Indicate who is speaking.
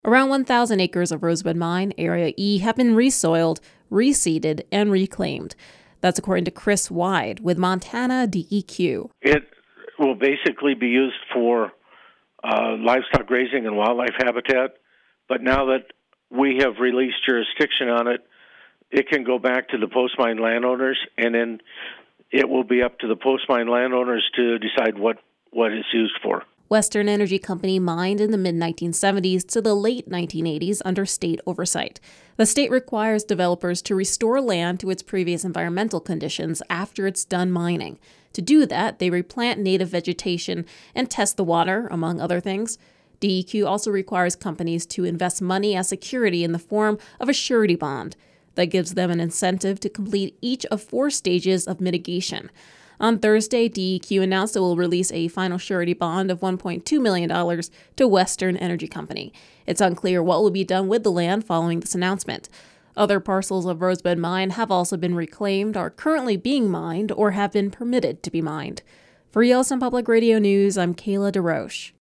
Speaker 1: Around 1,000 acres of Rosebud Mine, Area E, have been resoiled, reseeded, and reclaimed. That's according to Chris Wide with Montana DEQ.
Speaker 2: It will basically be used for livestock grazing and wildlife habitat, but now that we have released jurisdiction on it, it can go back to the post-mine landowners, and then it will be up to the post-mine landowners to decide what it's used for.
Speaker 1: Western Energy Company mined in the mid-1970s to the late 1980s under state oversight. The state requires developers to restore land to its previous environmental conditions after it's done mining. To do that, they replant native vegetation and test the water, among other things. DEQ also requires companies to invest money as security in the form of a surety bond. That gives them an incentive to complete each of 4 stages of mitigation. On Thursday, DEQ announced it will release a final surety bond of $1.2 million to Western Energy Company. It's unclear what will be done with the land following this announcement. Other parcels of Rosebud Mine have also been reclaimed, are currently being mined, or have been permitted to be mined. For Yellowstone Public Radio News, I'm Kayla DeRoche.